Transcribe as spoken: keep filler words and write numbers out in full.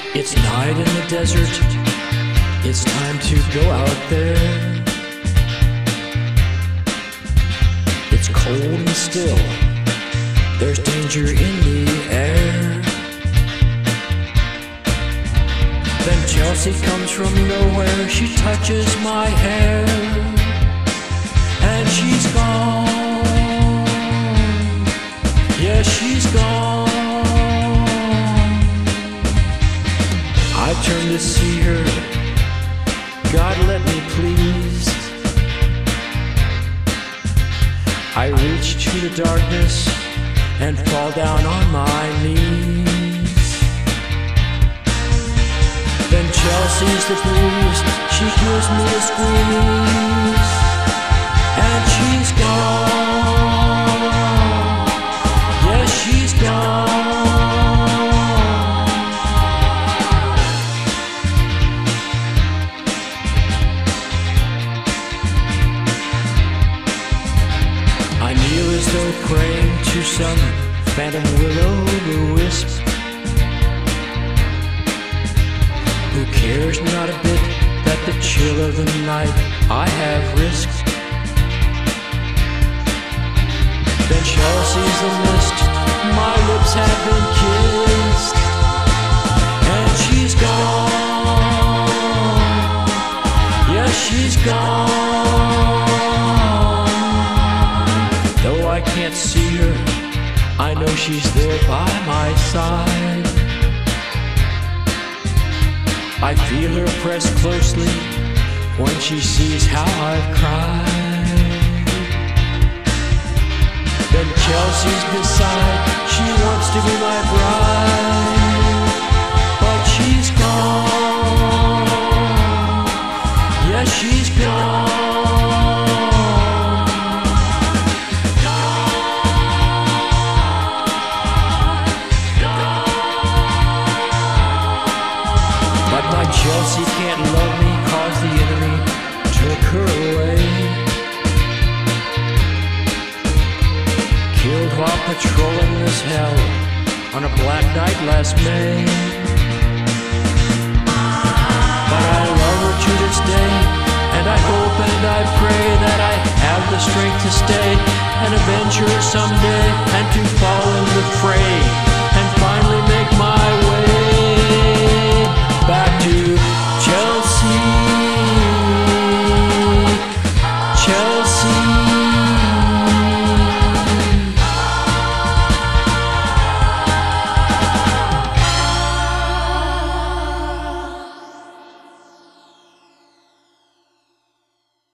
It's night in the desert, it's time to go out there. It's cold and still, there's danger in the air. Then Chelsea comes from nowhere, she touches my hair, and she's gone, yeah, she's gone. I turn to see her, God let me please. I reach to the darkness and fall down on my knees. Then Chelsea's the breeze, she gives me a squeeze, and she's gone, yeah, she's gone. I kneel as though praying to some phantom will-o'-the-wisp, who cares not a bit that the chill of the night I have risked. Then Chelsea's the mist, my lips have been kissed, and she's gone, yes, she's gone. Though I can't see her, I know she's there by my side. I feel her press closely when she sees how I've cried. Then Chelsea's beside, she wants to be my bride, but she's gone, yes, she's gone. My Chelsea can't love me, cause the enemy took her away. Killed while patrolling this hell on a black night last May. But I love her to this day, and I hope and I pray that I have the strength to stay and avenge her someday and to fall in the fray.